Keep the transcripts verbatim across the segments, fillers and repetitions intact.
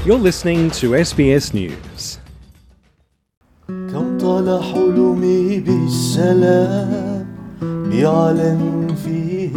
You're listening to S B S News. كم طال حلمي بالسلام بيعلن فيه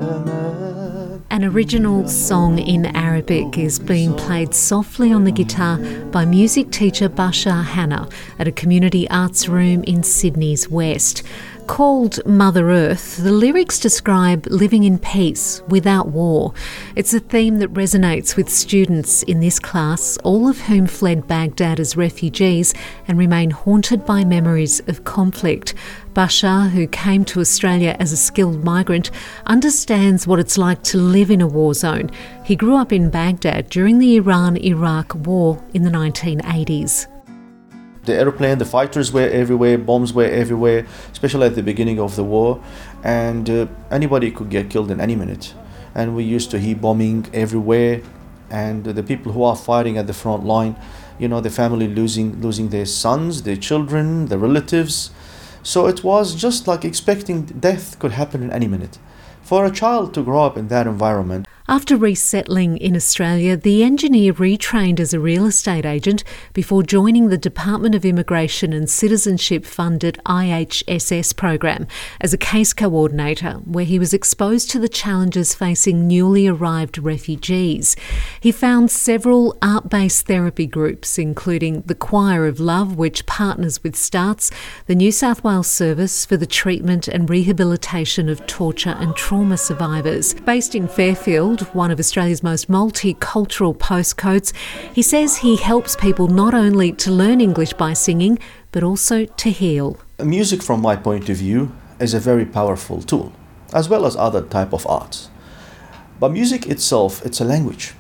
الأمان. An original song in Arabic is being played softly on the guitar by music teacher Bashar Hanna at a community arts room in Sydney's West. Called Mother Earth, the lyrics describe living in peace without war. It's a theme that resonates with students in this class, all of whom fled Baghdad as refugees and remain haunted by memories of conflict. Bashar, who came to Australia as a skilled migrant, understands what it's like to live in a war zone. He grew up in Baghdad during the Iran-Iraq war in the nineteen eighties. The airplane, the fighters were everywhere, bombs were everywhere, especially at the beginning of the war, and uh, anybody could get killed in any minute. And we used to hear bombing everywhere, and the people who are fighting at the front line, you know, the family losing losing their sons, their children, their relatives. So it was just like expecting death could happen in any minute. For a child to grow up in that environment. After resettling in Australia, the engineer retrained as a real estate agent before joining the Department of Immigration and Citizenship-funded I H S S program as a case coordinator, where he was exposed to the challenges facing newly arrived refugees. He found several art-based therapy groups, including the Choir of Love, which partners with STARTS, the New South Wales Service for the Treatment and Rehabilitation of Torture and Trauma Survivors. Based in Fairfield, one of Australia's most multicultural postcodes, he says he helps people not only to learn English by singing, but also to heal. Music, from my point of view, is a very powerful tool, as well as other type of arts. But music itself, it's a language.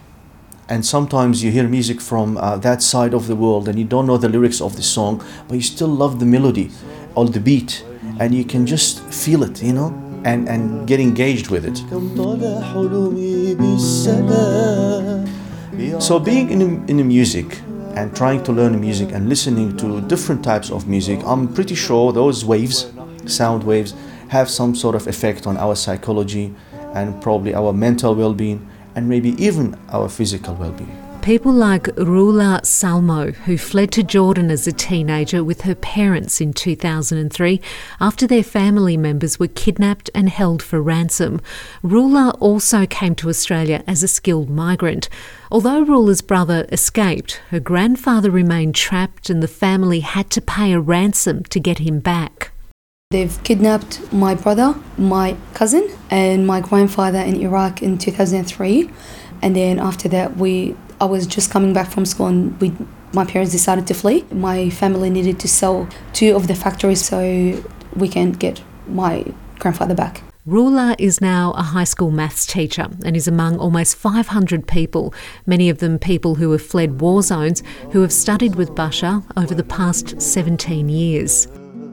And sometimes you hear music from uh, that side of the world and you don't know the lyrics of the song, but you still love the melody or the beat, and you can just feel it, you know? And, and get engaged with it. So being in, in the music and trying to learn music and listening to different types of music, I'm pretty sure those waves, sound waves, have some sort of effect on our psychology and probably our mental well-being and maybe even our physical well-being. People like Rula Salmo, who fled to Jordan as a teenager with her parents in two thousand three after their family members were kidnapped and held for ransom. Rula also came to Australia as a skilled migrant. Although Rula's brother escaped, her grandfather remained trapped and the family had to pay a ransom to get him back. They've kidnapped my brother, my cousin, and my grandfather in Iraq in two thousand three. And then after that, we I was just coming back from school and we, my parents decided to flee. My family needed to sell two of the factories so we can get my grandfather back. Rula is now a high school maths teacher and is among almost five hundred people, many of them people who have fled war zones, who have studied with Bashar over the past seventeen years.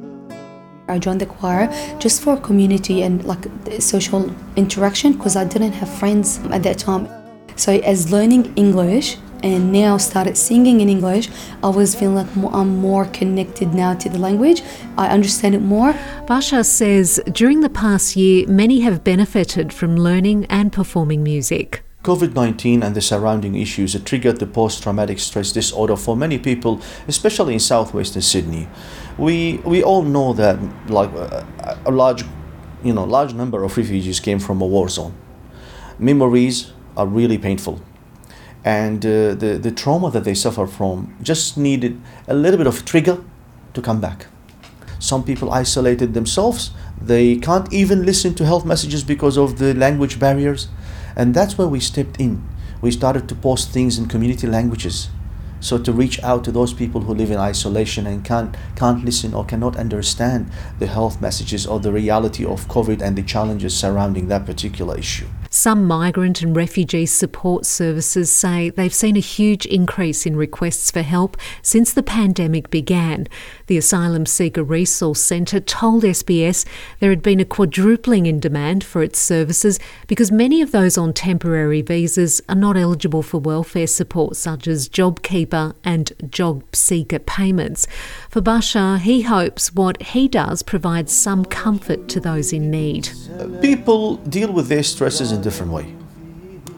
I joined the choir just for community and like social interaction because I didn't have friends at that time. So as learning English and now started singing in English, I was feeling like I'm more connected now to the language. I understand it more. Bashar says during the past year, many have benefited from learning and performing music. COVID nineteen and the surrounding issues it triggered the post-traumatic stress disorder for many people, especially in southwestern Sydney. We we all know that like a, a large, you know, large number of refugees came from a war zone. Memories are really painful, and uh, the the trauma that they suffer from just needed a little bit of trigger to come back. Some people isolated themselves. They can't even listen to health messages because of the language barriers. And that's where we stepped in. We started to post things in community languages. So to reach out to those people who live in isolation and can't can't listen or cannot understand the health messages or the reality of COVID and the challenges surrounding that particular issue. Some migrant and refugee support services say they've seen a huge increase in requests for help since the pandemic began. The Asylum Seeker Resource Centre told S B S there had been a quadrupling in demand for its services because many of those on temporary visas are not eligible for welfare support such as JobKeeper and Job Seeker payments. For Bashar, he hopes what he does provides some comfort to those in need. People deal with their stresses in a different way.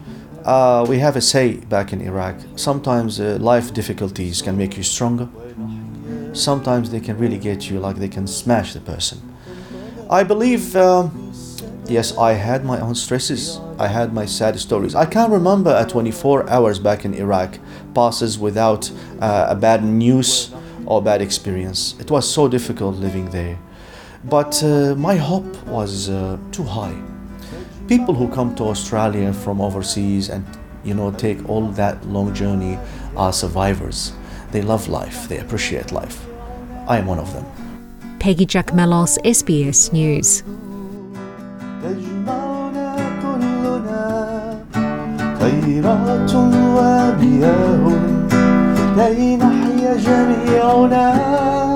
Uh, we have a say back in Iraq. Sometimes uh, life difficulties can make you stronger. Sometimes they can really get you, like they can smash the person. I believe, um, yes, I had my own stresses. I had my sad stories. I can't remember a twenty-four hours back in Iraq passes without uh, a bad news or bad experience. It was so difficult living there. But uh, my hope was uh, too high. People who come to Australia from overseas and, you know, take all that long journey are survivors. They love life. They appreciate life. I am one of them. Peggy Giakoumelos, S B S News. خيرات ومياه كي نحيا جميعنا